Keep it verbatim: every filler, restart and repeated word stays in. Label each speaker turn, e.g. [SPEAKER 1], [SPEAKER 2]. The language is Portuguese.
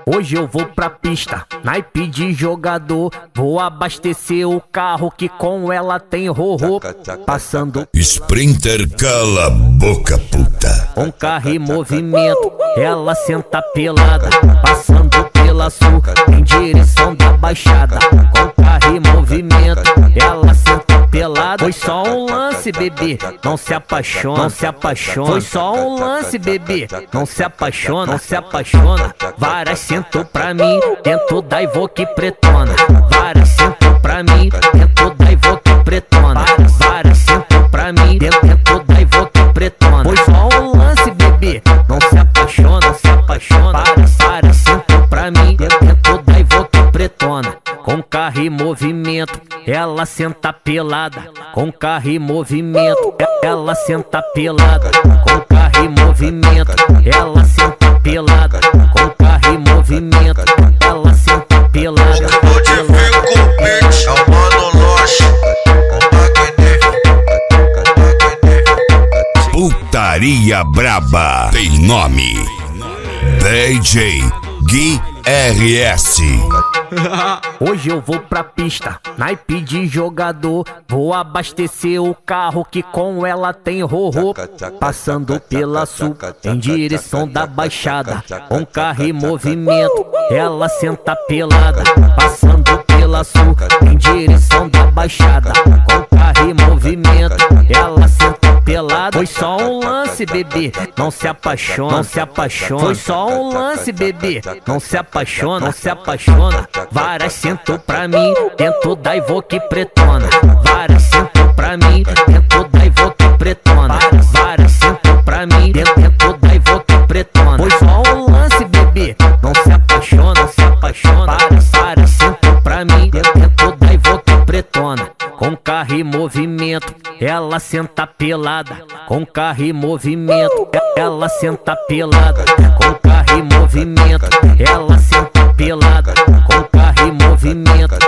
[SPEAKER 1] Hoje eu vou pra pista, naipe de jogador. Vou abastecer o carro que com ela tem rorô. Passando
[SPEAKER 2] Sprinter, cala a boca, puta.
[SPEAKER 1] com carro em movimento, ela senta pelada. Passando pela sul, em direção da baixada. Com carro em movimento, ela senta pelada. Foi só um lance, bebê, não se apaixona, não se apaixona. Foi só um lance, bebê, não se apaixona, não se apaixona. Várias sentou pra mim, dentro da Evoque pretona. Várias sentou pra mim, dentro da Evoque pretona. Várias sentou pra mim, dentro da Evoque pretona. Foi só um lance, bebê, não se apaixona, não se apaixona. Várias sentou pra mim, dentro da Evoque pretona. Com carro em movimento, ela senta pelada. Com carro em movimento, ela senta pelada. Com carro em movimento, ela senta pelada. Com carro em movimento, ela senta pelada.
[SPEAKER 3] Chegou de ver com o beat, é o Mano Loche, o
[SPEAKER 2] Putaria braba tem nome: D J Gui R S.
[SPEAKER 1] Hoje eu vou pra pista, naipe de jogador. Vou abastecer o carro que com ela tem rorô. Passando pela sul, em direção da baixada. Com carro em movimento, ela senta pelada. Passando pela sul, em direção da baixada. Com carro em movimento, ela senta pelada. Foi só um lance, bebê, não se apaixona, não se apaixona. Foi só um lance, bebê, não se apaixona, não se apaixona. Várias sentou pra mim, dentro da Evoque pretona. Várias sentou pra mim, dentro da Evoque pretona. Várias sentou pra mim, dentro da Evoque pretona. Foi só um lance, bebê, não se apaixona, não se apaixona. Várias sentou pra mim, dentro da Evoque pretona. Com carro em movimento, ela senta pelada. Com carro em movimento, ela senta pelada. Com carro em movimento, ela senta pelada. Com carro em movimento,